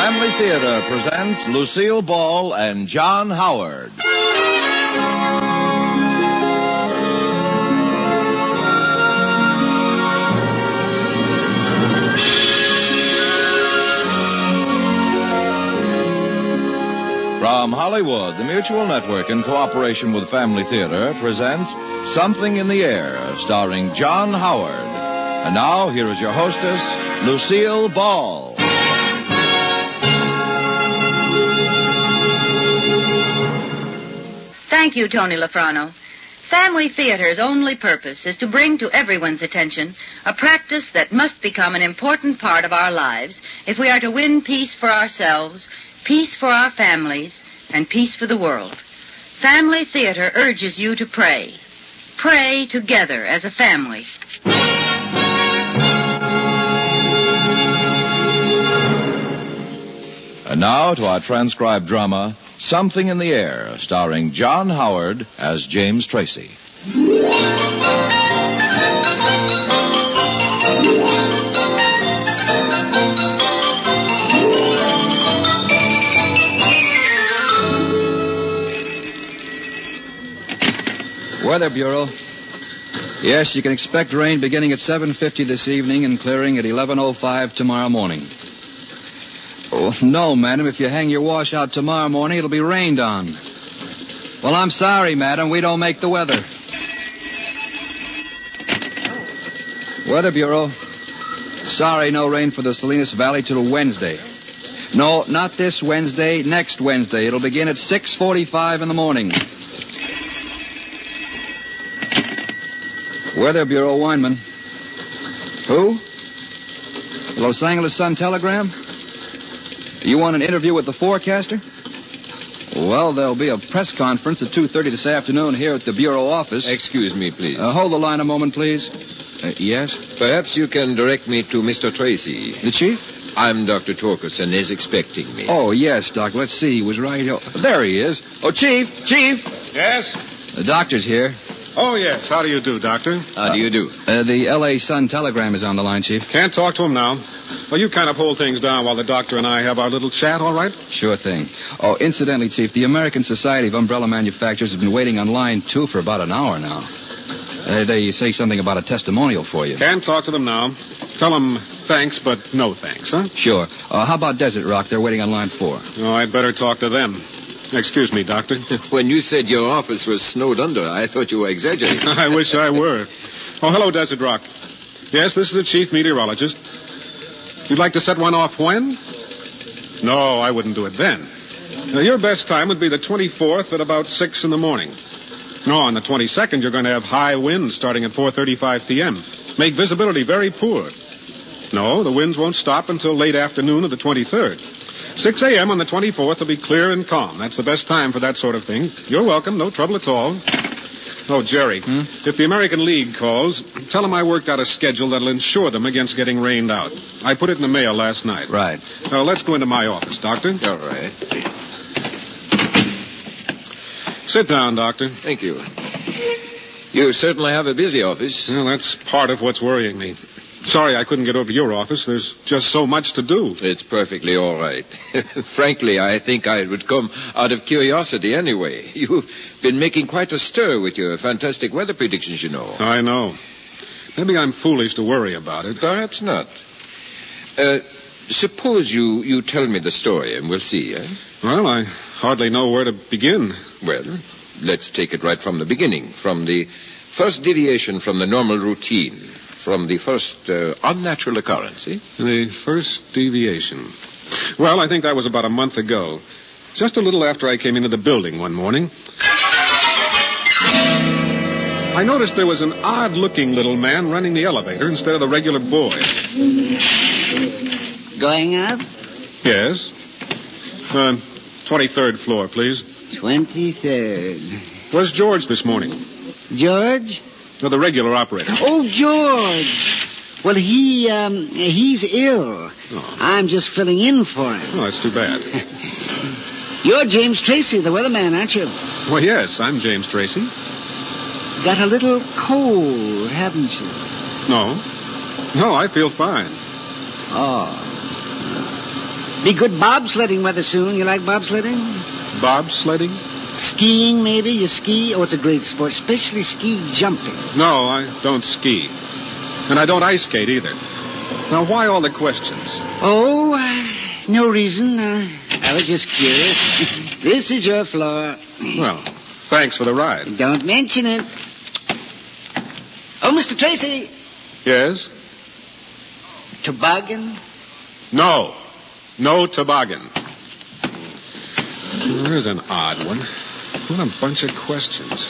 Family Theater presents Lucille Ball and John Howard. From Hollywood, the Mutual Network, in cooperation with Family Theater, presents Something in the Air, starring John Howard. And now, here is your hostess, Lucille Ball. Thank you, Tony Lafrano. Family Theater's only purpose is to bring to everyone's attention a practice that must become an important part of our lives if we are to win peace for ourselves, peace for our families, and peace for the world. Family Theater urges you to pray. Pray together as a family. And now to our transcribed drama, Something in the Air, starring John Howard as James Tracy. Weather Bureau. Yes, you can expect rain beginning at 7:50 this evening and clearing at 11:05 tomorrow morning. Oh, no, madam. If you hang your wash out tomorrow morning, it'll be rained on. Well, I'm sorry, madam. We don't make the weather. Weather Bureau. Sorry, no rain for the Salinas Valley till Wednesday. No, not this Wednesday, next Wednesday. It'll begin at 6:45 in the morning. Weather Bureau, Weinman. Who? The Los Angeles Sun-Telegram? You want an interview with the forecaster? Well, there'll be a press conference at 2:30 this afternoon here at the Bureau office. Excuse me, please. Hold the line a moment, please. Yes? Perhaps you can direct me to Mr. Tracy. The chief? I'm Dr. Torkelson, is expecting me. Oh, yes, Doc. Let's see. He was right here. There he is. Oh, Chief! Chief! Yes? The doctor's here. Oh, yes. How do you do, Doctor? How do you do? The L.A. Sun-Telegram is on the line, Chief. Can't talk to him now. Well, you kind of hold things down while the doctor and I have our little chat, all right? Sure thing. Oh, incidentally, Chief, the American Society of Umbrella Manufacturers has been waiting on line 2 for about an hour now. They say something about a testimonial for you. Can't talk to them now. Tell them thanks, but no thanks, huh? Sure. How about Desert Rock? They're waiting on line 4. Oh, I'd better talk to them. Excuse me, Doctor. When you said your office was snowed under, I thought you were exaggerating. I wish I were. Oh, hello, Desert Rock. Yes, this is the chief meteorologist. You'd like to set one off when? No, I wouldn't do it then. Now, your best time would be the 24th at about 6 in the morning. No, on the 22nd, you're going to have high winds starting at 4:35 p.m. Make visibility very poor. No, the winds won't stop until late afternoon of the 23rd. 6 a.m. on the 24th will be clear and calm. That's the best time for that sort of thing. You're welcome. No trouble at all. Oh, Jerry, if the American League calls, tell them I worked out a schedule that'll ensure them against getting rained out. I put it in the mail last night. Right. Now, let's go into my office, Doctor. All right. Sit down, Doctor. Thank you. You certainly have a busy office. Well, that's part of what's worrying me. Sorry I couldn't get over to your office. There's just so much to do. It's perfectly all right. Frankly, I think I would come out of curiosity anyway. You've been making quite a stir with your fantastic weather predictions, you know. I know. Maybe I'm foolish to worry about it. Perhaps not. Suppose you tell me the story and we'll see, eh? Well, I hardly know where to begin. Well, let's take it right from the beginning, from the first deviation from the normal routine. From the first unnatural occurrence, eh? The first deviation. Well, I think that was about a month ago. Just a little after I came into the building one morning. I noticed there was an odd-looking little man running the elevator instead of the regular boy. Going up? Yes. 23rd floor, please. 23rd. Where's George this morning? George? No, the regular operator. Oh, George. Well, he's ill. Oh. I'm just filling in for him. Oh, that's too bad. You're James Tracy, the weatherman, aren't you? Well, yes, I'm James Tracy. Got a little cold, haven't you? No. No, I feel fine. Oh. Be good bobsledding weather soon. You like bobsledding? Bobsledding? Skiing, maybe? You ski? Oh, it's a great sport, especially ski jumping. No, I don't ski. And I don't ice skate either. Now, why all the questions? Oh, no reason. I was just curious. This is your floor. Well, thanks for the ride. Don't mention it. Oh, Mr. Tracy. Yes? Toboggan? No. No toboggan. There's an odd one. What a bunch of questions.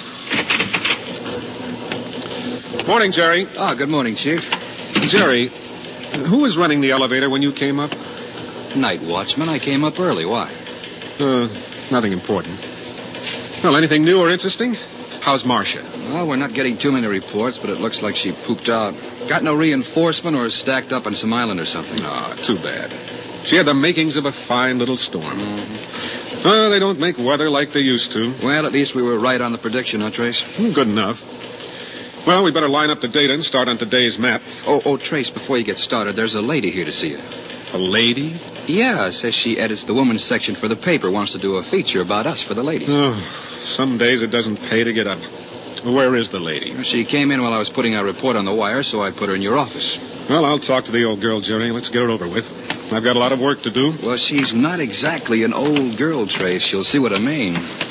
Morning, Jerry. Oh, good morning, Chief. Jerry, who was running the elevator when you came up? Night watchman. I came up early. Why? Nothing important. Well, anything new or interesting? How's Marcia? Well, we're not getting too many reports, but it looks like she pooped out. Got no reinforcement or is stacked up on some island or something. Ah, too bad. She had the makings of a fine little storm. They don't make weather like they used to. Well, at least we were right on the prediction, huh, Trace? Good enough. Well, we better line up the data and start on today's map. Oh, Trace, before you get started, there's a lady here to see you. A lady? Yeah, says she edits the women's section for the paper, wants to do a feature about us for the ladies. Oh, some days it doesn't pay to get up. Where is the lady? She came in while I was putting our report on the wire, so I put her in your office. Well, I'll talk to the old girl, Jerry. Let's get it over with. I've got a lot of work to do. Well, she's not exactly an old girl, Trace. You'll see what I mean.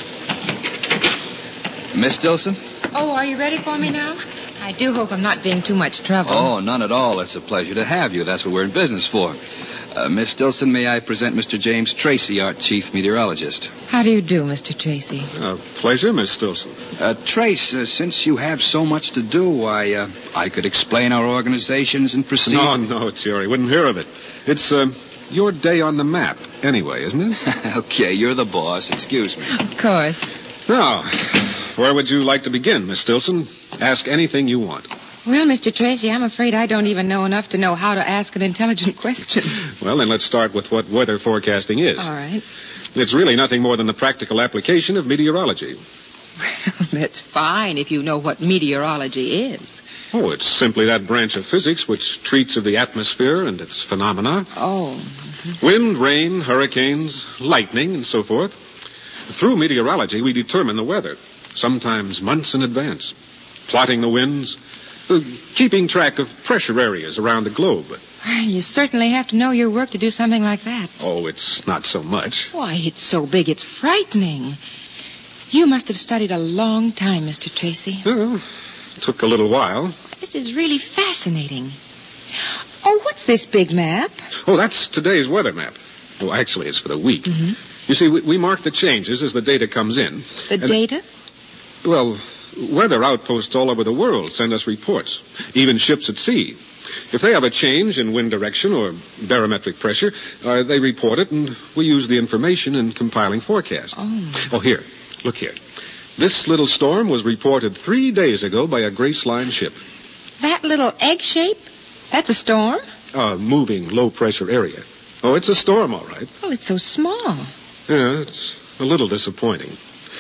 Miss Stilson? Oh, are you ready for me now? I do hope I'm not being too much trouble. Oh, none at all. It's a pleasure to have you. That's what we're in business for. Miss Stilson, may I present Mr. James Tracy, our chief meteorologist? How do you do, Mr. Tracy? Pleasure, Miss Stilson. Trace, since you have so much to do, I could explain our organizations and procedures. No, Jerry. Wouldn't hear of it. It's your day on the map, anyway, isn't it? Okay, you're the boss. Excuse me. Of course. Now, where would you like to begin, Miss Stilson? Ask anything you want. Well, Mr. Tracy, I'm afraid I don't even know enough to know how to ask an intelligent question. Well, then let's start with what weather forecasting is. All right. It's really nothing more than the practical application of meteorology. Well, that's fine if you know what meteorology is. Oh, it's simply that branch of physics which treats of the atmosphere and its phenomena. Oh. Wind, rain, hurricanes, lightning, and so forth. Through meteorology, we determine the weather, sometimes months in advance, plotting the winds, keeping track of pressure areas around the globe. You certainly have to know your work to do something like that. Oh, it's not so much. Why, it's so big, it's frightening. You must have studied a long time, Mr. Tracy. Well, took a little while. This is really fascinating. Oh, what's this big map? Oh, that's today's weather map. Oh, actually, it's for the week. Mm-hmm. You see, we mark the changes as the data comes in. The data? Well, weather outposts all over the world send us reports, even ships at sea. If they have a change in wind direction or barometric pressure, they report it, and we use the information in compiling forecasts. Oh, here. Look here. This little storm was reported 3 days ago by a Grace Line ship. That little egg shape? That's a storm? A moving low-pressure area. Oh, it's a storm, all right. Well, it's so small. Yeah, it's a little disappointing.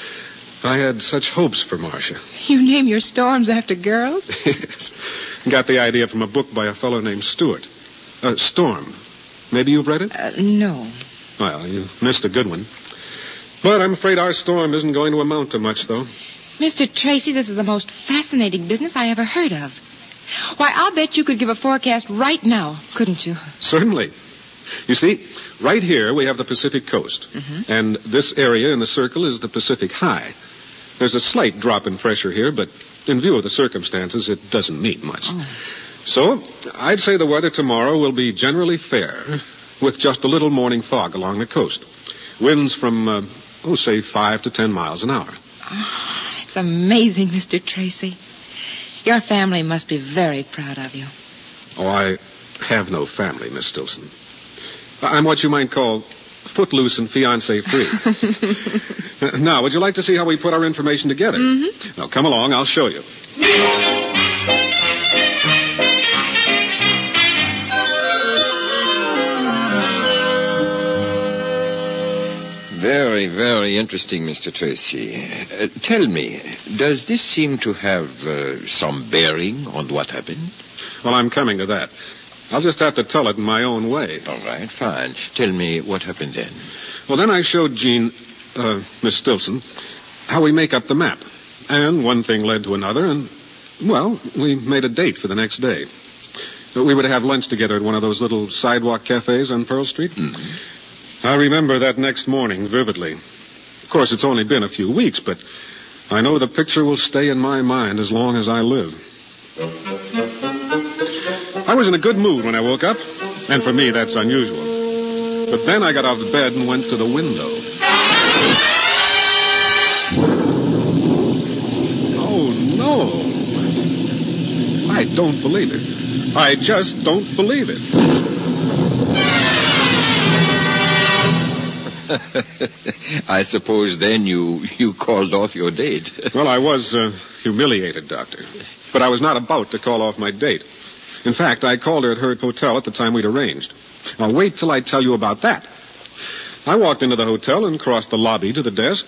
I had such hopes for Marcia. You name your storms after girls? Yes. Got the idea from a book by a fellow named Stewart. Storm. Maybe you've read it? No. Well, you missed a good one. But I'm afraid our storm isn't going to amount to much, though. Mr. Tracy, this is the most fascinating business I ever heard of. Why, I'll bet you could give a forecast right now, couldn't you? Certainly. You see, right here we have the Pacific coast. Mm-hmm. And this area in the circle is the Pacific high. There's a slight drop in pressure here, but in view of the circumstances, it doesn't mean much. Oh. So, I'd say the weather tomorrow will be generally fair, with just a little morning fog along the coast. Winds from, say 5 to 10 miles an hour. Oh, it's amazing, Mr. Tracy. Your family must be very proud of you. Oh, I have no family, Miss Stilson. I'm what you might call footloose and fiancé-free. Now, would you like to see how we put our information together? Mm-hmm. Now, come along. I'll show you. Very, very interesting, Mr. Tracy. Tell me, does this seem to have some bearing on what happened? Well, I'm coming to that. I'll just have to tell it in my own way. All right, fine. Tell me what happened then. Well, then I showed Jean, Miss Stilson, how we make up the map. And one thing led to another, and, well, we made a date for the next day. We were to have lunch together at one of those little sidewalk cafes on Pearl Street. Mm-hmm. I remember that next morning vividly. Of course, it's only been a few weeks, but I know the picture will stay in my mind as long as I live. I was in a good mood when I woke up, and for me, that's unusual. But then I got out of bed and went to the window. Oh, no. I don't believe it. I just don't believe it. I suppose then you called off your date. Well, I was humiliated, Doctor. But I was not about to call off my date. In fact, I called her at her hotel at the time we'd arranged. Now, wait till I tell you about that. I walked into the hotel and crossed the lobby to the desk.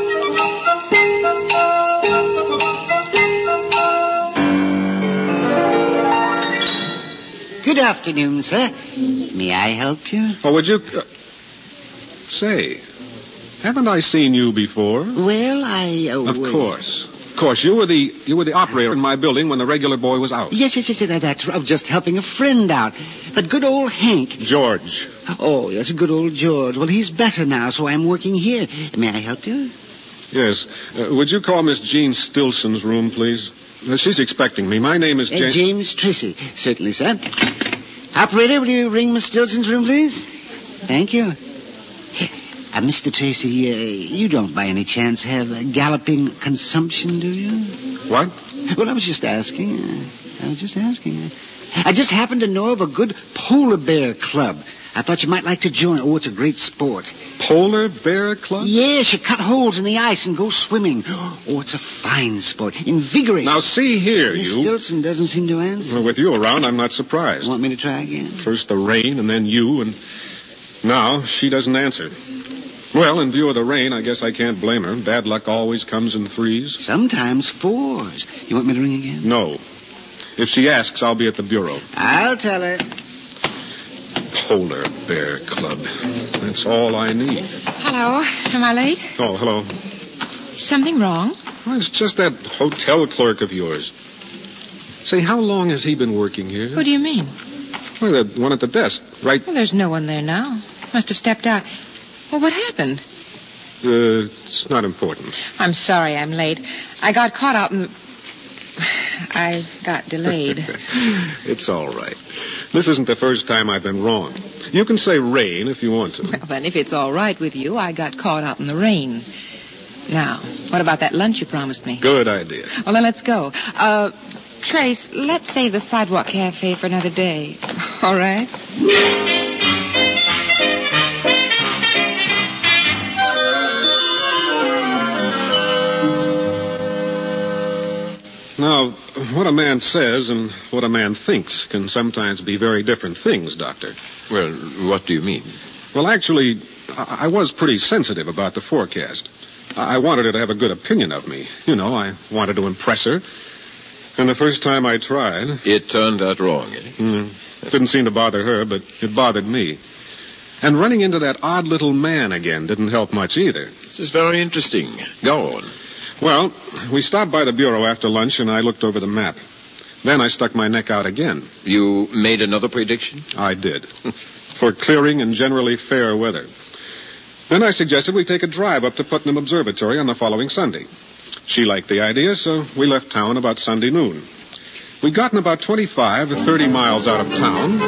Good afternoon, sir. May I help you? Oh, would you... Say, haven't I seen you before? Well, Of course. Of course, you were the operator in my building when the regular boy was out. Yes, that's right. I was just helping a friend out. But good old Hank... George. Oh, yes, good old George. Well, he's better now, so I'm working here. May I help you? Yes. Would you call Miss Jean Stilson's room, please? She's expecting me. My name is James... James Tracy. Certainly, sir. Operator, will you ring Miss Stilson's room, please? Thank you. Mr. Tracy, you don't by any chance have galloping consumption, do you? What? Well, I was just asking. I just happen to know of a good polar bear club. I thought you might like to join. Oh, it's a great sport. Polar bear club? Yes, you cut holes in the ice and go swimming. Oh, it's a fine sport. Invigorating. Now, see here, Miss you... Stilson doesn't seem to answer. Well, with you around, I'm not surprised. Want me to try again? First the rain, and then you, and now she doesn't answer. Well, in view of the rain, I guess I can't blame her. Bad luck always comes in threes. Sometimes fours. You want me to ring again? No. If she asks, I'll be at the bureau. I'll tell her. Polar Bear Club. That's all I need. Hello. Am I late? Oh, hello. Something wrong? Well, it's just that hotel clerk of yours. Say, how long has he been working here? Who do you mean? Well, the one at the desk, right? Well, there's no one there now. Must have stepped out. Well, what happened? It's not important. I'm sorry I'm late. I got caught out in... I got delayed. It's all right. This isn't the first time I've been wrong. You can say rain if you want to. Well, then, if it's all right with you, I got caught out in the rain. Now, what about that lunch you promised me? Good idea. Well, then let's go. Trace, let's save the sidewalk cafe for another day. All right? Now, what a man says and what a man thinks can sometimes be very different things, Doctor. Well, what do you mean? Well, actually, I was pretty sensitive about the forecast. I wanted her to have a good opinion of me. You know, I wanted to impress her. And the first time I tried... It turned out wrong, eh? It didn't seem to bother her, but it bothered me. And running into that odd little man again didn't help much either. This is very interesting. Go on. Well, we stopped by the bureau after lunch, and I looked over the map. Then I stuck my neck out again. You made another prediction? I did. For clearing and generally fair weather. Then I suggested we take a drive up to Putnam Observatory on the following Sunday. She liked the idea, so we left town about Sunday noon. We'd gotten about 25 to 30 miles out of town.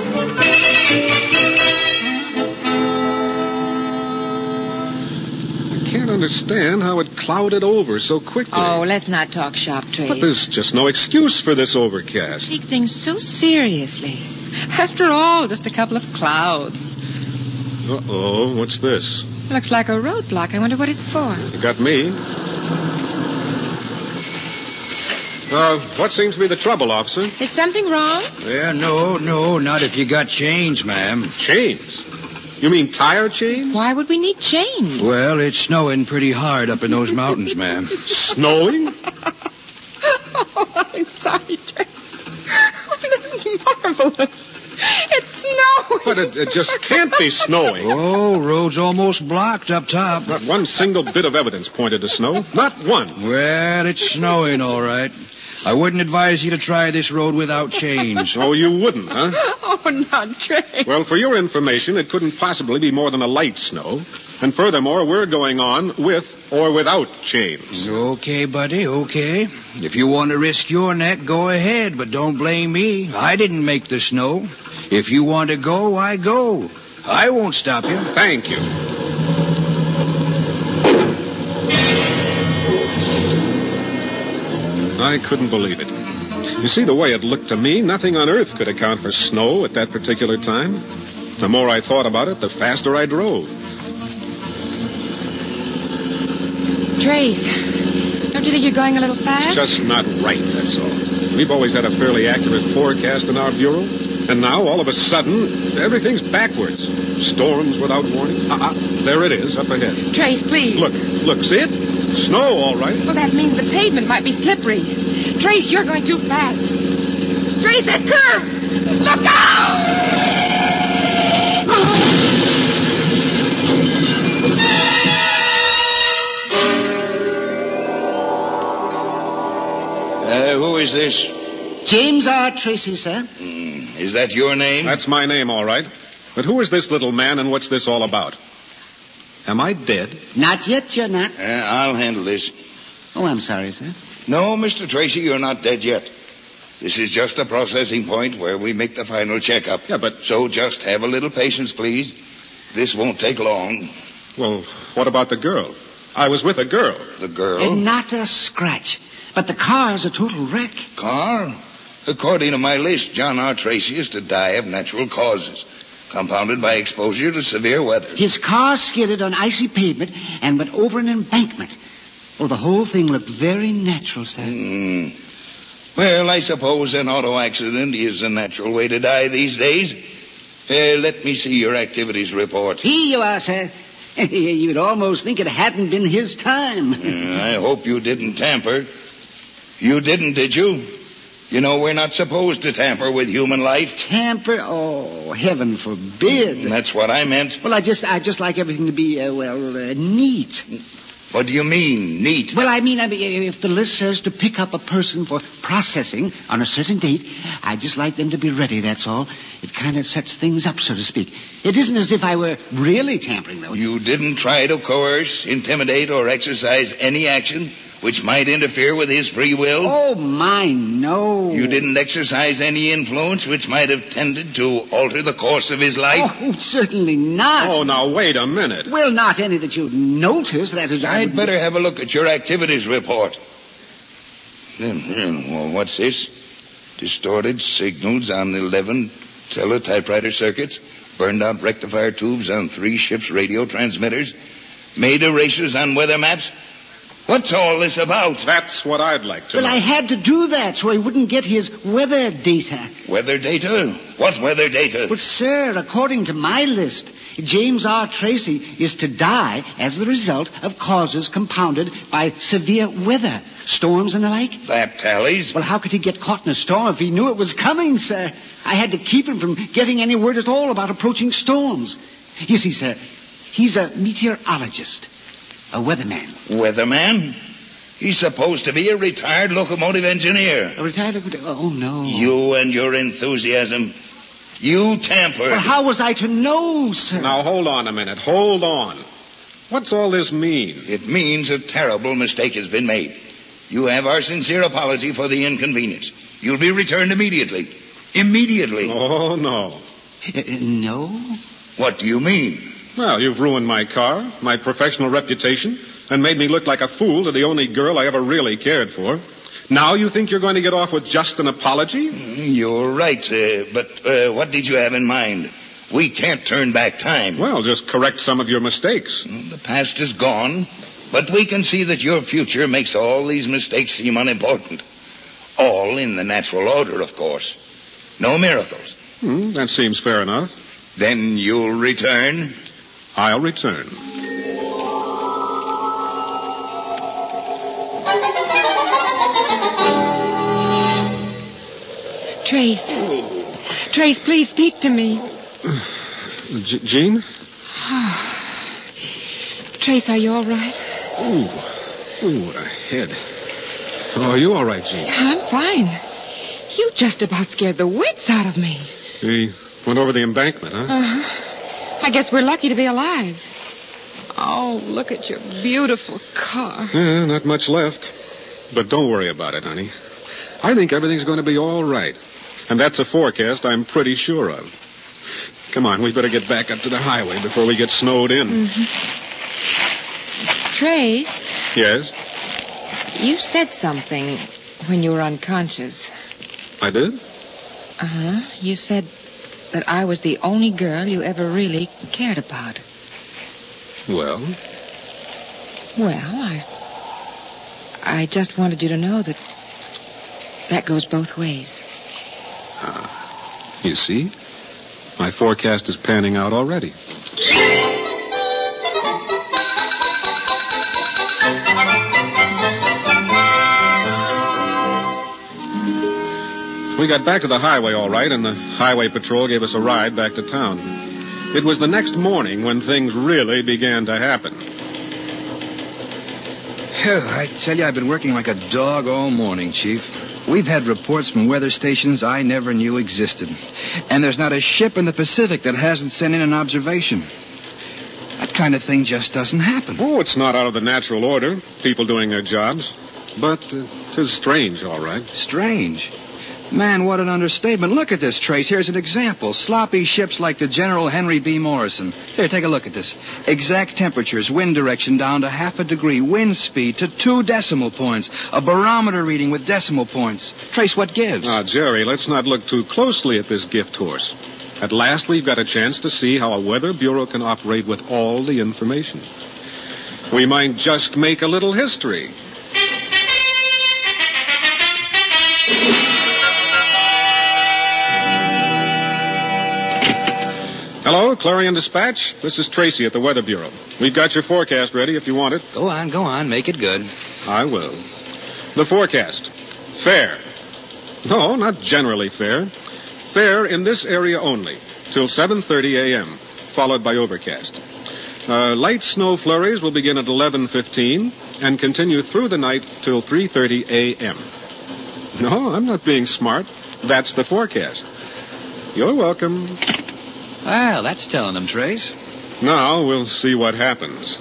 I can't understand how it clouded over so quickly. Oh, let's not talk shop, Trace. But there's just no excuse for this overcast. Take things so seriously. After all, just a couple of clouds. Uh-oh, what's this? Looks like a roadblock. I wonder what it's for. You got me. What seems to be the trouble, officer? Is something wrong? Yeah, no, not if you got chains, ma'am. Chains? You mean tire chains? Why would we need chains? Well, it's snowing pretty hard up in those mountains, ma'am. Snowing? Oh, I'm sorry, Trace. Oh, this is marvelous. But it just can't be snowing. Oh, road's almost blocked up top. Not one single bit of evidence pointed to snow. Not one. Well, it's snowing, all right. I wouldn't advise you to try this road without chains. Oh, you wouldn't, huh? Oh, not Trace. Well, for your information, it couldn't possibly be more than a light snow. And furthermore, we're going on with or without chains. Okay, buddy, okay. If you want to risk your neck, go ahead, but don't blame me. I didn't make the snow. If you want to go, I go. I won't stop you. Thank you. I couldn't believe it. You see, the way it looked to me, nothing on earth could account for snow at that particular time. The more I thought about it, the faster I drove. Trace, don't you think you're going a little fast? It's just not right, that's all. We've always had a fairly accurate forecast in our bureau. And now, all of a sudden, everything's backwards. Storms without warning. There it is, up ahead. Trace, please. Look, see it? Snow, all right. Well, that means the pavement might be slippery. Trace, you're going too fast. Trace, that curve! Look out! Who is this? James R. Tracy, sir. Is that your name? That's my name, all right. But who is this little man and what's this all about? Am I dead? Not yet, you're not. I'll handle this. Oh, I'm sorry, sir. No, Mr. Tracy, you're not dead yet. This is just a processing point where we make the final checkup. Yeah, but... So just have a little patience, please. This won't take long. Well, what about the girl? I was with a girl. The girl? And not a scratch. But the car's a total wreck. Car? According to my list, John R. Tracy is to die of natural causes, compounded by exposure to severe weather. His car skidded on icy pavement and went over an embankment. Oh, the whole thing looked very natural, sir. Well, I suppose an auto accident is a natural way to die these days. Let me see your activities report. Here you are, sir. You'd almost think it hadn't been his time. I hope you didn't tamper. You didn't, did you? You know, we're not supposed to tamper with human life. Tamper? Oh, heaven forbid. That's what I meant. Well, I just like everything to be, neat. What do you mean, neat? Well, I mean, if the list says to pick up a person for processing on a certain date, I just like them to be ready, that's all. It kind of sets things up, so to speak. It isn't as if I were really tampering, though. You didn't try to coerce, intimidate, or exercise any action which might interfere with his free will? Oh, my, no. You didn't exercise any influence which might have tended to alter the course of his life? Oh, certainly not. Oh, now, wait a minute. Well, not any that you'd notice, that is... I'd better have a look at your activities report. Well, what's this? Distorted signals on 11 teletypewriter circuits, burned out rectifier tubes on 3 ships' radio transmitters, made erasures on weather maps. What's all this about? That's what I'd like to know. Well, I had to do that so he wouldn't get his weather data. Weather data? What weather data? But, sir, according to my list, James R. Tracy is to die as the result of causes compounded by severe weather, storms and the like. That tallies. Well, how could he get caught in a storm if he knew it was coming, sir? I had to keep him from getting any word at all about approaching storms. You see, sir, he's a meteorologist. A weatherman. Weatherman? He's supposed to be a retired locomotive engineer. A retired locomotive? Oh, no. You and your enthusiasm. You tampered. Well, how was I to know, sir? Now, hold on a minute. Hold on. What's all this mean? It means a terrible mistake has been made. You have our sincere apology for the inconvenience. You'll be returned immediately. Immediately. Oh, no. No? What do you mean? Well, you've ruined my car, my professional reputation, and made me look like a fool to the only girl I ever really cared for. Now you think you're going to get off with just an apology? You're right, but what did you have in mind? We can't turn back time. Well, just correct some of your mistakes. The past is gone, but we can see that your future makes all these mistakes seem unimportant. All in the natural order, of course. No miracles. That seems fair enough. Then you'll return? I'll return. Trace, please speak to me. Jean? Trace, are you all right? Ooh, what a head. Oh, are you all right, Jean? I'm fine. You just about scared the wits out of me. We went over the embankment, huh? Uh-huh. I guess we're lucky to be alive. Oh, look at your beautiful car. Yeah, not much left. But don't worry about it, honey. I think everything's going to be all right. And that's a forecast I'm pretty sure of. Come on, we better get back up to the highway before we get snowed in. Mm-hmm. Trace? Yes? You said something when you were unconscious. I did? Uh-huh. You said that I was the only girl you ever really cared about. Well? Well, I just wanted you to know that that goes both ways. You see? My forecast is panning out already. We got back to the highway all right, and the highway patrol gave us a ride back to town. It was the next morning when things really began to happen. I tell you, I've been working like a dog all morning, Chief. We've had reports from weather stations I never knew existed. And there's not a ship in the Pacific that hasn't sent in an observation. That kind of thing just doesn't happen. Oh, it's not out of the natural order, people doing their jobs. But 'tis strange, all right. Strange? Man, what an understatement. Look at this, Trace. Here's an example. Sloppy ships like the General Henry B. Morrison. Here, take a look at this. Exact temperatures, wind direction down to 0.5 degree, wind speed to 2 decimal points, a barometer reading with decimal points. Trace, what gives? Now, Jerry, let's not look too closely at this gift horse. At last, we've got a chance to see how a weather bureau can operate with all the information. We might just make a little history. Hello, Clarion Dispatch. This is Tracy at the Weather Bureau. We've got your forecast ready if you want it. Go on. Make it good. I will. The forecast. Fair. No, not generally fair. Fair in this area only, till 7:30 a.m., followed by overcast. Light snow flurries will begin at 11:15 and continue through the night till 3:30 a.m. No, I'm not being smart. That's the forecast. You're welcome. Well, that's telling them, Trace. Now we'll see what happens.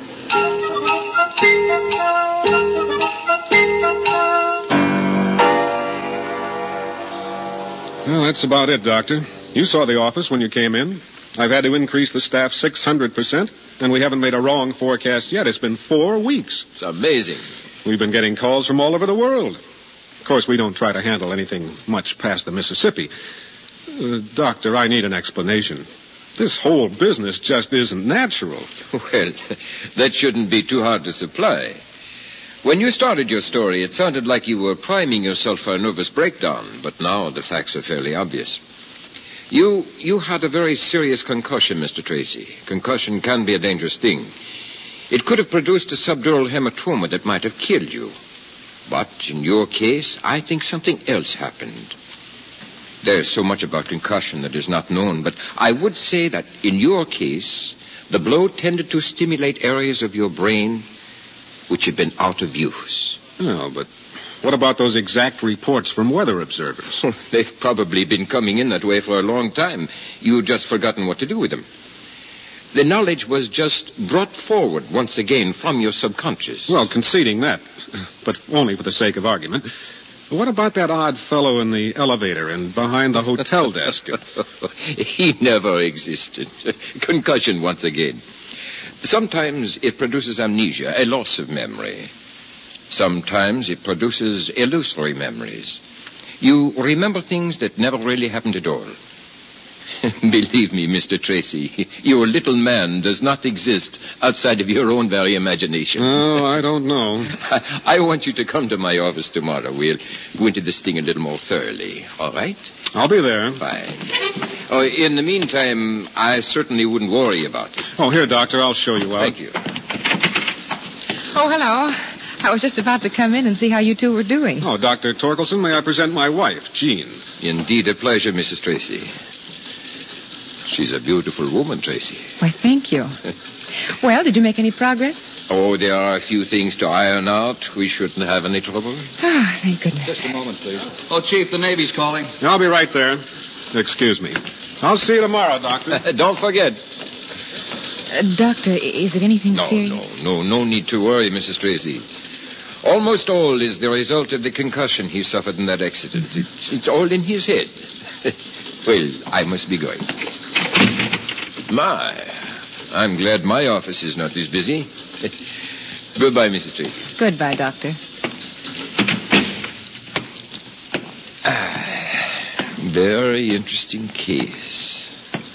Well, that's about it, Doctor. You saw the office when you came in. I've had to increase the staff 600%, and we haven't made a wrong forecast yet. It's been 4 weeks. It's amazing. We've been getting calls from all over the world. Of course, we don't try to handle anything much past the Mississippi. Doctor, I need an explanation. This whole business just isn't natural. Well, that shouldn't be too hard to supply. When you started your story, it sounded like you were priming yourself for a nervous breakdown, but now the facts are fairly obvious. You had a very serious concussion, Mr. Tracy. Concussion can be a dangerous thing. It could have produced a subdural hematoma that might have killed you. But in your case, I think something else happened. There's so much about concussion that is not known, but I would say that in your case, the blow tended to stimulate areas of your brain which had been out of use. Oh, but what about those exact reports from weather observers? They've probably been coming in that way for a long time. You've just forgotten what to do with them. The knowledge was just brought forward once again from your subconscious. Well, conceding that, but only for the sake of argument. What about that odd fellow in the elevator and behind the hotel desk? He never existed. Concussion once again. Sometimes it produces amnesia, a loss of memory. Sometimes it produces illusory memories. You remember things that never really happened at all. Believe me, Mr. Tracy, your little man does not exist outside of your own very imagination. Oh, I don't know. I want you to come to my office tomorrow. We'll go into this thing a little more thoroughly, all right? I'll be there. Fine. Oh, in the meantime, I certainly wouldn't worry about it. Oh, here, Doctor, I'll show you out. Thank you. Oh, hello. I was just about to come in and see how you two were doing. Oh, Dr. Torkelson, may I present my wife, Jean? Indeed, a pleasure, Mrs. Tracy. She's a beautiful woman, Tracy. Why, thank you. Well, did you make any progress? Oh, there are a few things to iron out. We shouldn't have any trouble. Ah, thank goodness. Just a moment, please. Oh, Chief, the Navy's calling. I'll be right there. Excuse me. I'll see you tomorrow, Doctor. Don't forget. Doctor, is it anything serious? No need to worry, Mrs. Tracy. Almost all is the result of the concussion he suffered in that accident. It's all in his head. Well, I must be going. I'm glad my office is not as busy. Goodbye, Mrs. Tracy. Goodbye, Doctor. Very interesting case.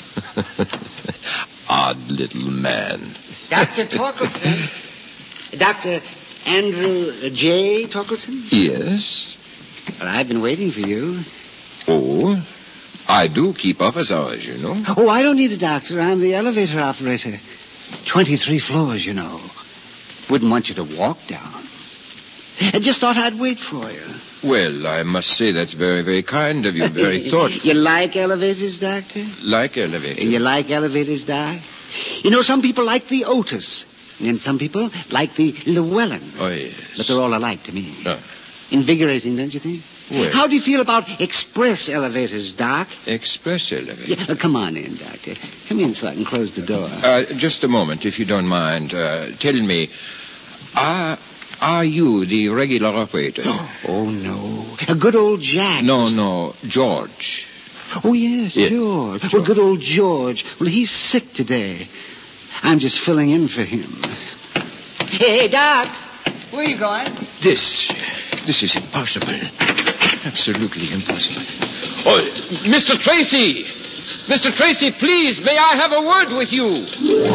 Odd little man. Dr. Torkelson. Dr. Andrew J. Torkelson? Yes? Well, I've been waiting for you. Oh, I do keep office hours, you know. Oh, I don't need a doctor. I'm the elevator operator. 23 floors, you know. Wouldn't want you to walk down. I just thought I'd wait for you. Well, I must say that's very, very kind of you. Very thoughtful. You like elevators, Doctor? Like elevators. You like elevators, Doc? You know, some people like the Otis. And some people like the Llewellyn. Oh, yes. But they're all alike to me. Oh. Invigorating, don't you think? Well. How do you feel about express elevators, Doc? Express elevator. Yeah, come on in, Doctor. Come in so I can close the door. Just a moment, if you don't mind. Tell me, are you the regular operator? Oh, no. A good old Jack. No, George. Oh, yes, Yeah. George. Well, good old George. Well, he's sick today. I'm just filling in for him. Hey, Doc. Where are you going? This is impossible. Absolutely impossible. Oh, Mr. Tracy! Mr. Tracy, please, may I have a word with you?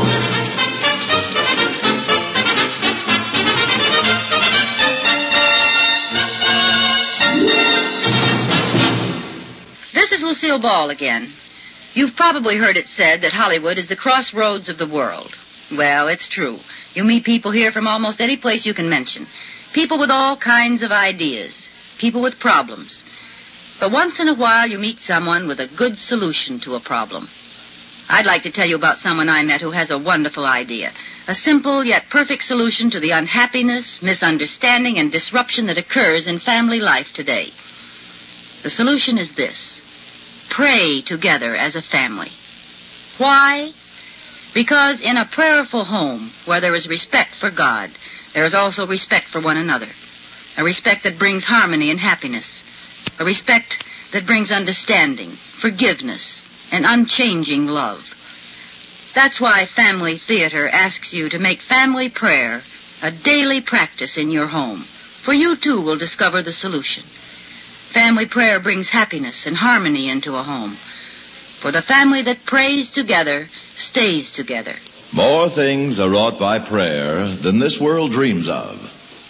This is Lucille Ball again. You've probably heard it said that Hollywood is the crossroads of the world. Well, it's true. You meet people here from almost any place you can mention. People with all kinds of ideas. People with problems. But once in a while you meet someone with a good solution to a problem. I'd like to tell you about someone I met who has a wonderful idea. A simple yet perfect solution to the unhappiness, misunderstanding, and disruption that occurs in family life today. The solution is this. Pray together as a family. Why? Because in a prayerful home where there is respect for God, there is also respect for one another. A respect that brings harmony and happiness. A respect that brings understanding, forgiveness, and unchanging love. That's why Family Theater asks you to make family prayer a daily practice in your home, for you too will discover the solution. Family prayer brings happiness and harmony into a home. For the family that prays together stays together. More things are wrought by prayer than this world dreams of.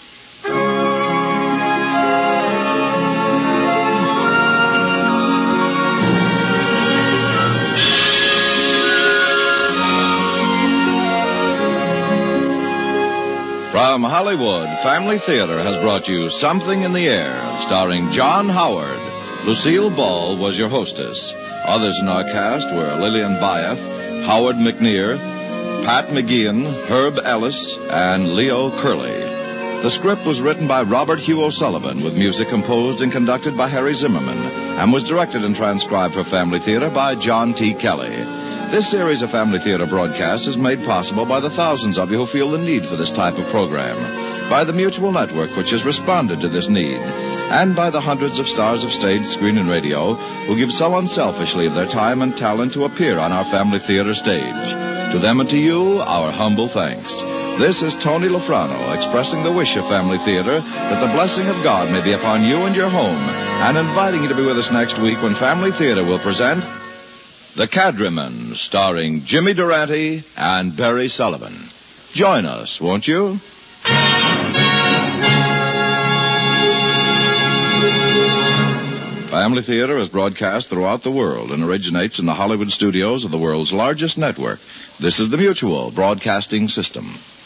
From Hollywood, Family Theater has brought you Something in the Air, starring John Howard. Lucille Ball was your hostess. Others in our cast were Lillian Bayef, Howard McNear, Pat McGeehan, Herb Ellis, and Leo Curley. The script was written by Robert Hugh O'Sullivan, with music composed and conducted by Harry Zimmerman, and was directed and transcribed for Family Theater by John T. Kelly. This series of Family Theater broadcasts is made possible by the thousands of you who feel the need for this type of program, by the Mutual Network, which has responded to this need, and by the hundreds of stars of stage, screen, and radio who give so unselfishly of their time and talent to appear on our Family Theater stage. To them and to you, our humble thanks. This is Tony Lofrano expressing the wish of Family Theater that the blessing of God may be upon you and your home, and inviting you to be with us next week when Family Theater will present The Cadrymen, starring Jimmy Durante and Barry Sullivan. Join us, won't you? Family Theater is broadcast throughout the world and originates in the Hollywood studios of the world's largest network. This is the Mutual Broadcasting System.